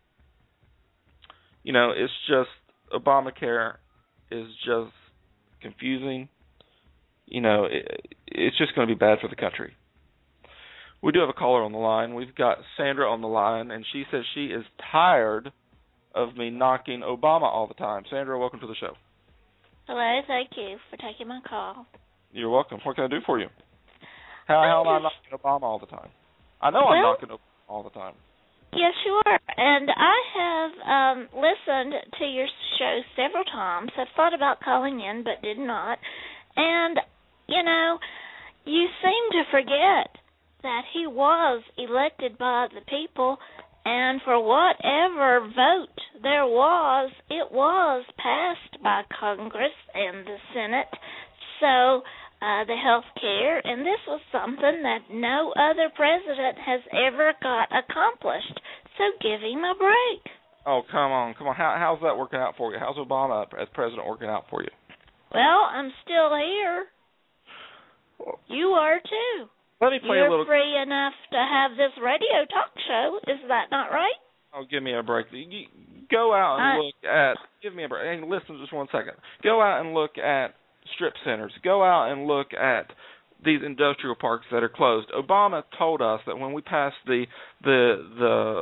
you know, it's just Obamacare is just confusing. You know, it, it's just going to be bad for the country. We do have a caller on the line. We've got Sandra on the line, and she says she is tired of me knocking Obama all the time. Sandra, welcome to the show. Hello, thank you for taking my call. You're welcome. What can I do for you? How, how am I knocking Obama all the time? I know well, I'm knocking Obama all the time. Yes, you are. And I have um, listened to your show several times. I've thought about calling in, but did not. And, you know, you seem to forget that he was elected by the people, and for whatever vote there was, it was passed by Congress and the Senate. So uh, the health care, and this was something that no other president has ever got accomplished. So give him a break. Oh, come on, come on. How, how's that working out for you? How's Obama as president working out for you? Well, I'm still here. You are too. Let me play You're a little. free enough to have this radio talk show. Is that not right? Oh, give me a break. You go out and uh, look at. Give me a break. Hey, listen, just one second. Go out and look at strip centers. Go out and look at these industrial parks that are closed. Obama told us that when we passed the the the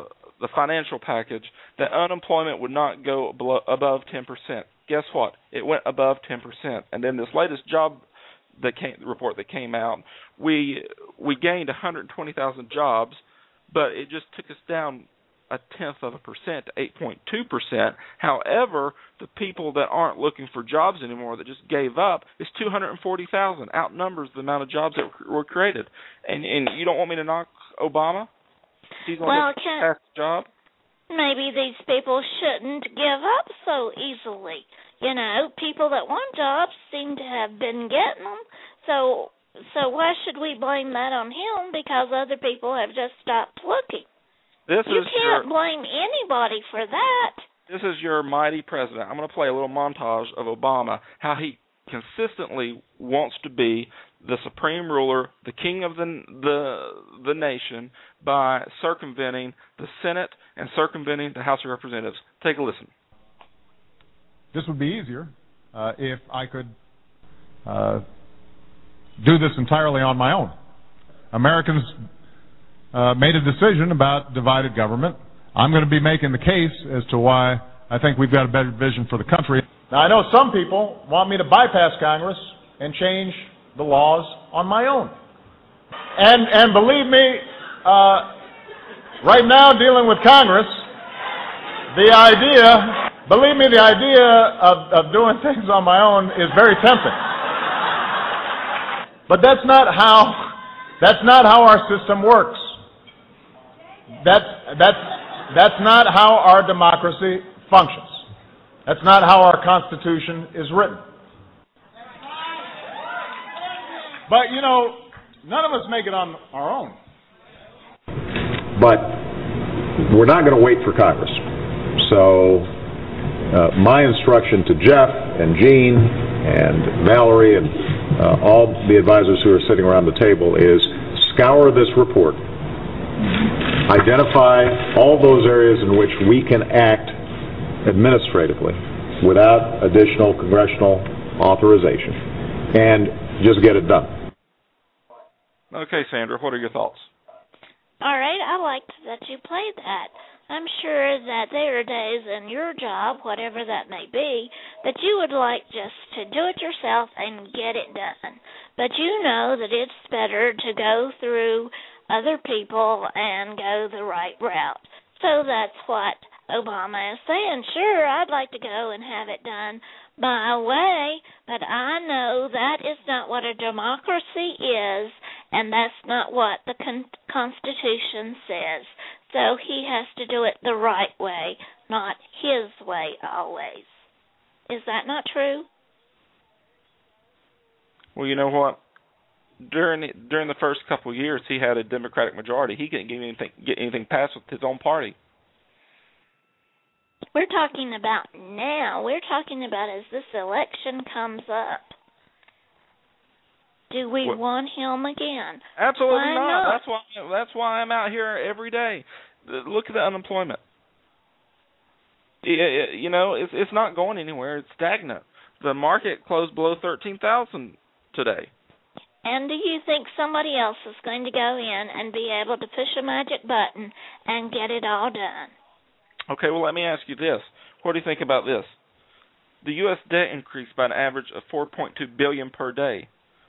the financial package, that unemployment would not go below, above ten percent. Guess what? It went above ten percent. And then this latest job that came, report that came out, we we gained one hundred twenty thousand jobs, but it just took us down a tenth of a percent to eight point two percent. However, the people that aren't looking for jobs anymore, that just gave up, is two hundred forty thousand. Outnumbers the amount of jobs that were created. And and you don't want me to knock Obama? He's on well, a fantastic job. Maybe these people shouldn't give up so easily. You know, people that want jobs seem to have been getting them. So, so why should we blame that on him? Because other people have just stopped looking. This you is can't your, blame anybody for that. This is your mighty president. I'm going to play a little montage of Obama, how he consistently wants to be the supreme ruler, the king of the the the nation, by circumventing the Senate and circumventing the House of Representatives. Take a listen. This would be easier uh, if I could uh, do this entirely on my own. Americans uh, made a decision about divided government. I'm going to be making the case as to why I think we've got a better vision for the country. Now, I know some people want me to bypass Congress and change the laws on my own. And and believe me, uh, right now dealing with Congress, the idea, believe me, the idea of, of doing things on my own is very tempting. But that's not how that's not how our system works. That's that's that's not how our democracy functions. That's not how our Constitution is written. But, you know, none of us make it on our own. But we're not going to wait for Congress. So uh, my instruction to Jeff and Gene and Valerie and uh, all the advisors who are sitting around the table is scour this report. Identify all those areas in which we can act administratively without additional congressional authorization and just get it done. Okay, Sandra, what are your thoughts? All right, I liked that you played that. I'm sure that there are days in your job, whatever that may be, that you would like just to do it yourself and get it done. But you know that it's better to go through other people and go the right route. So that's what Obama is saying. Sure, I'd like to go and have it done my way, but I know that is not what a democracy is, and that's not what the con- Constitution says. So he has to do it the right way, not his way always. Is that not true? Well, you know what? During the, during the first couple of years, he had a Democratic majority. He couldn't get anything, get anything passed with his own party. We're talking about now. We're talking about as this election comes up. Do we what? want him again? Absolutely why not. not. That's why. That's why I'm out here every day. Look at the unemployment. It, it, you know, it's it's not going anywhere. It's stagnant. The market closed below thirteen thousand today. And do you think somebody else is going to go in and be able to push a magic button and get it all done? Okay, well, let me ask you this. What do you think about this? The U S debt increased by an average of four point two billion dollars per day.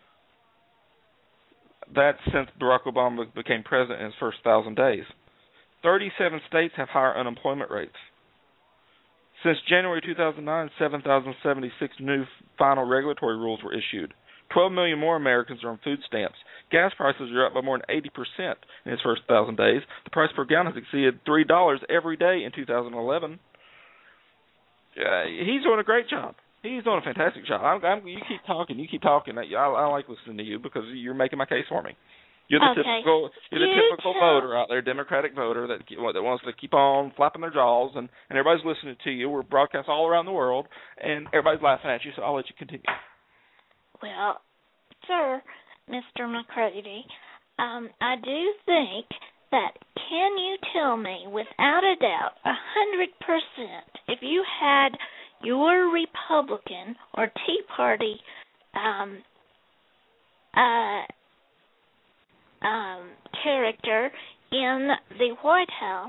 That's since Barack Obama became president in his first thousand days. thirty-seven states have higher unemployment rates. Since January two thousand nine, seven thousand seventy-six new final regulatory rules were issued. twelve million more Americans are on food stamps. Gas prices are up by more than eighty percent in his first one thousand days. The price per gallon has exceeded three dollars every day in two thousand eleven. Uh, he's doing a great job. He's doing a fantastic job. I'm, I'm, you keep talking. You keep talking. I, I like listening to you because you're making my case for me. You're the okay. typical, you're the you typical tell- voter out there, Democratic voter that that wants to keep on flapping their jaws, and, and everybody's listening to you. We're broadcast all around the world, and everybody's laughing at you. So I'll let you continue. Well, sir, Mister McCready, um, I do think that can you tell me without a doubt, a hundred percent, if you had your Republican or Tea Party um, uh, um, character in the White House,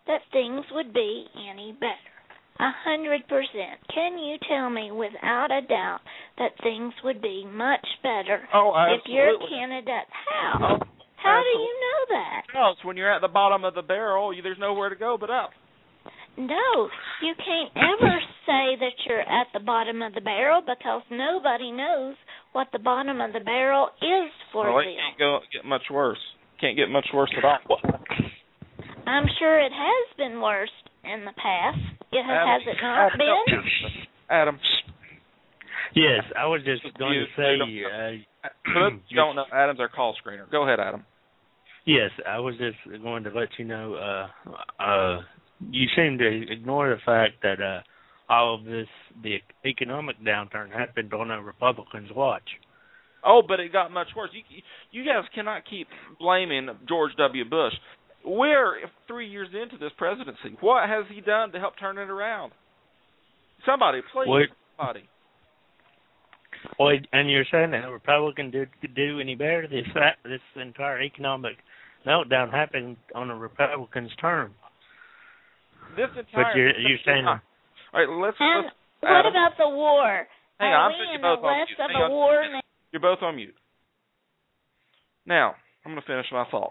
that things would be any better? A hundred percent. Can you tell me without a doubt that things would be much better oh, if you're a candidate? How? How do you know that? No, it's when you're at the bottom of the barrel, you, there's nowhere to go but up. No, you can't ever say that you're at the bottom of the barrel because nobody knows what the bottom of the barrel is for well, them. It can't go, get much worse. Can't get much worse at all. I'm sure it has been worse in the past. It has, Adam, has it not Adam, been? Adam. Yes, I was just going you, to say. You uh, don't, you don't know. Adam's our call screener. Go ahead, Adam. Yes, I was just going to let you know. Uh, uh, you seem to ignore the fact that uh, all of this, the economic downturn, happened on a Republican's watch. Oh, but it got much worse. You, you guys cannot keep blaming George W. Bush. We're three years into this presidency. What has he done to help turn it around? Somebody, please, what, somebody. Well, and you're saying that a Republican did do any better? This this entire economic meltdown happened on a Republican's term. This entire. But you're you're saying. All right, let's. And let's what Adam, about the war? Hang Are on, we I'm in you're the both on west mute. of Hang a on. war now? You're both on mute. Now, I'm going to finish my thought.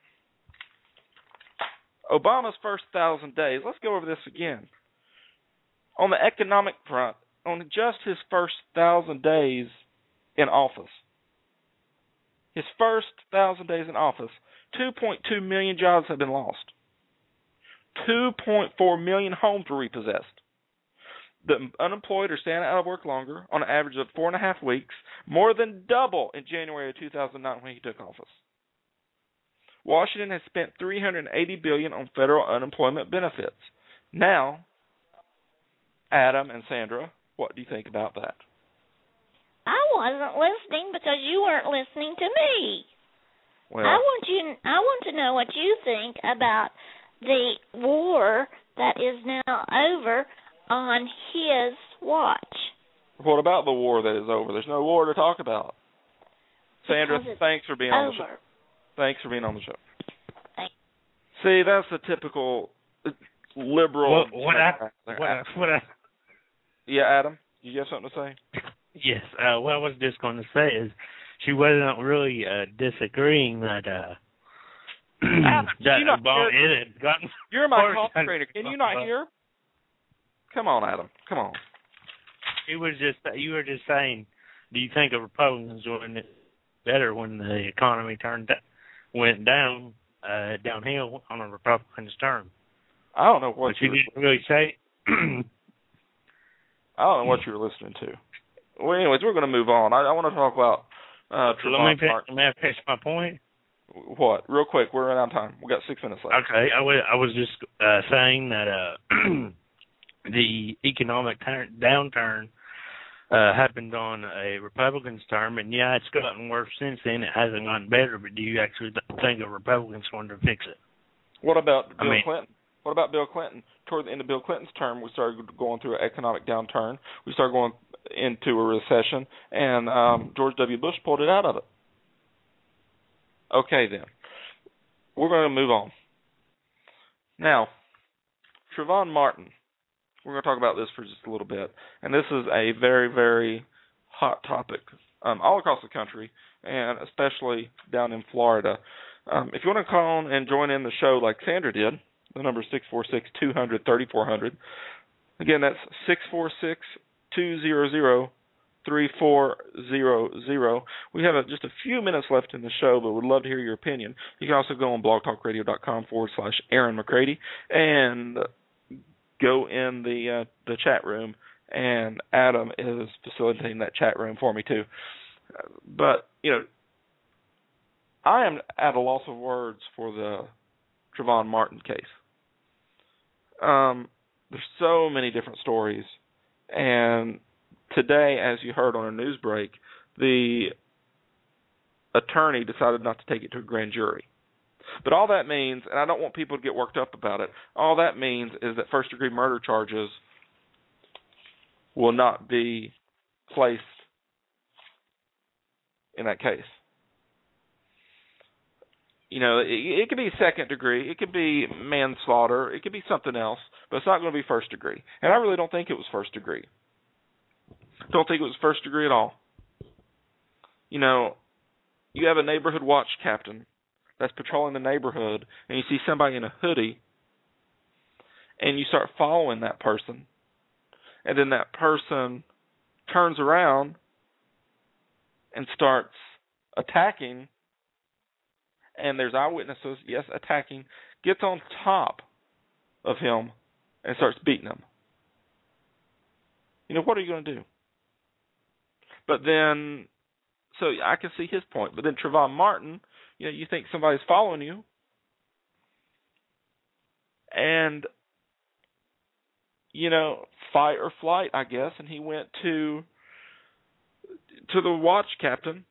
Obama's first thousand days, let's go over this again. On the economic front, on just his first thousand days in office, his first thousand days in office, two point two million jobs have been lost. two point four million homes were repossessed. The unemployed are staying out of work longer, on an average of four and a half weeks, more than double in January of two thousand nine when he took office. Washington has spent three hundred eighty billion dollars on federal unemployment benefits. Now, Adam and Sandra, what do you think about that? I wasn't listening because you weren't listening to me. Well, I want you. I want to know what you think about the war that is now over on his watch. What about the war that is over? There's no war to talk about. Sandra, thanks for being over. on the show. Thanks for being on the show. Thanks. See, that's the typical liberal. What, what I, what I, what I, yeah, Adam, you have something to say? Yes. Uh, what I was just going to say is she wasn't really uh, disagreeing that uh, Adam, that you not Obama hear? it had gotten. You're my call trainer. Can you not hear? Come on, Adam. Come on. He was just. You were just saying. Do you think a Republicans doing it better when the economy turned went down uh, downhill on a Republican's term? I don't know what but you didn't really say. I don't know what you were listening to. Well, anyways, we're going to move on. I, I want to talk about uh, Trayvon Martin. May I finish my point? What? Real quick. We're running out of time. We got six minutes left. Okay. I was I was just uh, saying that uh, the economic turn, downturn uh, happened on a Republican's term, and yeah, it's gotten worse since then. It hasn't gotten better, but do you actually think a Republican's going to fix it? What about Bill I mean, Clinton? What about Bill Clinton? Toward the end of Bill Clinton's term, we started going through an economic downturn. We started going into a recession, and um, George W. Bush pulled it out of it. Okay, then. We're going to move on. Now, Trayvon Martin. We're going to talk about this for just a little bit. And this is a very, very hot topic um, all across the country, and especially down in Florida. Um, if you want to call on and join in the show like Sandra did, the number is six four six, two hundred, thirty-four hundred. Again, that's six four six, two hundred, thirty-four hundred. We have a, just a few minutes left in the show, but we'd love to hear your opinion. You can also go on blogtalkradio.com forward slash Aaron McCready and go in the uh, the chat room, and Adam is facilitating that chat room for me too. Uh, but, you know, I am at a loss of words for the Trayvon Martin case. Um, there's so many different stories, and today, as you heard on a news break, the attorney decided not to take it to a grand jury. But all that means, and I don't want people to get worked up about it, all that means is that first-degree murder charges will not be placed in that case. You know, it, it could be second degree, it could be manslaughter, it could be something else, but it's not going to be first degree. And I really don't think it was first degree. Don't think it was first degree at all. You know, you have a neighborhood watch captain that's patrolling the neighborhood, and you see somebody in a hoodie, and you start following that person, and then that person turns around and starts attacking, and there's eyewitnesses, yes, attacking, gets on top of him and starts beating him. You know, what are you going to do? But then, so I can see his point. But then Trayvon Martin, you know, you think somebody's following you, and, you know, fight or flight, I guess, and he went to to the watch captain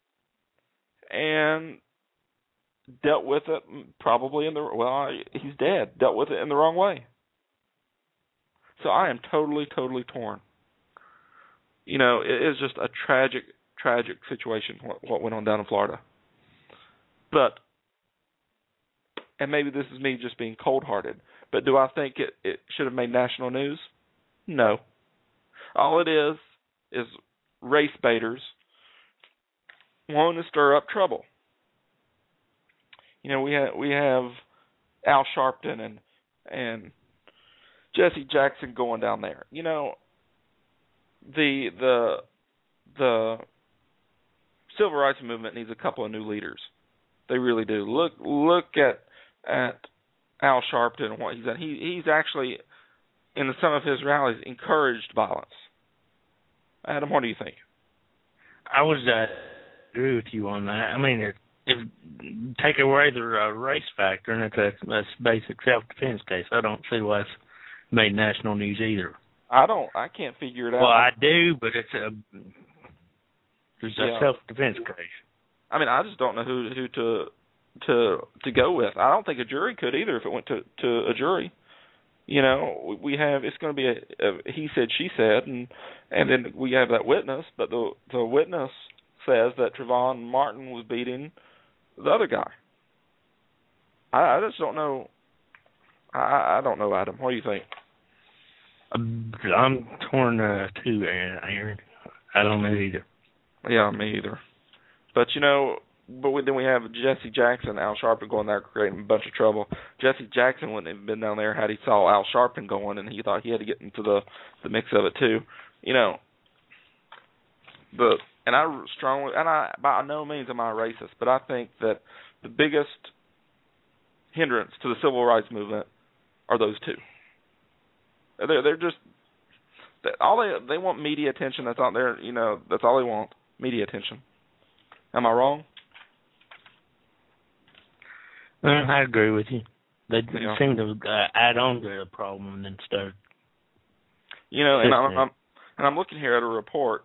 and dealt with it probably in the, well, he's dead, dealt with it in the wrong way. So I am totally, totally torn. You know, it is just a tragic, tragic situation, what, what went on down in Florida. But, and maybe this is me just being cold-hearted, but do I think it, it should have made national news? No. All it is is race baiters wanting to stir up trouble. You know, we have we have Al Sharpton and and Jesse Jackson going down there. You know, the the the civil rights movement needs a couple of new leaders. They really do. Look look at at Al Sharpton and what he's done. He he's actually in some of his rallies encouraged violence. Adam, what do you think? I was uh, agree with you on that. I mean, it, if take away the uh, race factor, and it's a, a basic self-defense case, I don't see why it's made national news either. I don't. I can't figure it out. Well, I do, but it's a it's a Yeah. self-defense case. I mean, I just don't know who who to to to go with. I don't think a jury could either if it went to, to a jury. You know, we have it's going to be a, a he said she said, and and then we have that witness, but the the witness says that Trayvon Martin was beating the other guy. I, I just don't know. I I don't know, Adam. What do you think? I'm torn uh, too, Aaron. I don't know either. Yeah, me either. But you know, but we, then we have Jesse Jackson, Al Sharpton going there creating a bunch of trouble. Jesse Jackson wouldn't have been down there had he saw Al Sharpton going, and he thought he had to get into the the mix of it too. You know, the and I strongly and I by no means am I a racist, but I think that the biggest hindrance to the civil rights movement are those two. They're they're just all they they want media attention. That's all there. You know, that's all they want, media attention. Am I wrong? Uh, I agree with you. They Yeah. seem to uh, add on to the problem and start. You know, and I'm, I'm and I'm looking here at a report,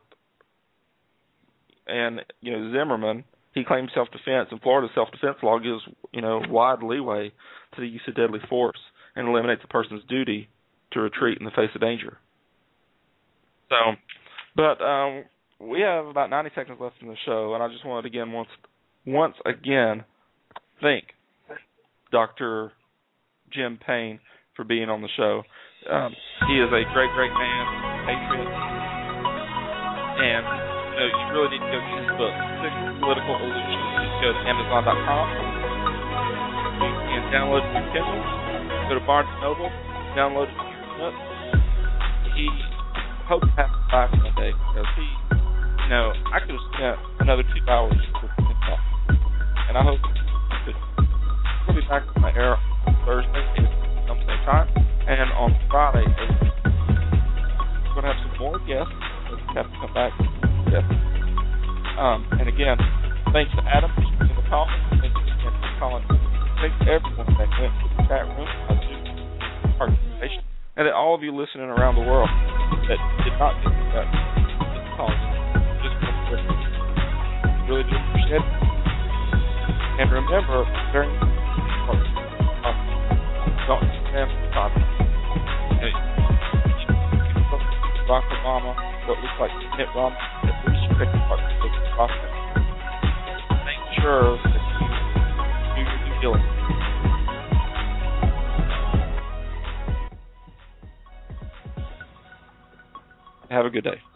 and you know Zimmerman, he claims self-defense, and Florida's self-defense law gives you know wide leeway to the use of deadly force and eliminates a person's duty to retreat in the face of danger. So, but um, we have about ninety seconds left in the show, and I just wanted again once once again thank Doctor Jim Payne for being on the show. Um, he is a great, great man, patriot, and you know, you really need to go get his book, Six Political Illusions. You can go to Amazon dot com. You can download it through Kindle. Go to Barnes and Noble, download it through your notes. He hopes to have him back one day because he, you know, I could have spent another two hours with him talking, and I hope he could. We'll be back on my air on Thursday at the same time, and on Friday, we're going to have some more guests. We have to come back. Yes. Um, and again, thanks to Adam for doing the call. Thanks again for calling. Thanks to everyone that went to the chat room. I do participation, and to all of you listening around the world that did not get that call. Just really do appreciate it. And remember, during don't stand for topic. Barack Obama, what looks like Mitt Romney, at least pick up the process. Make sure that you do you later. Have a good day.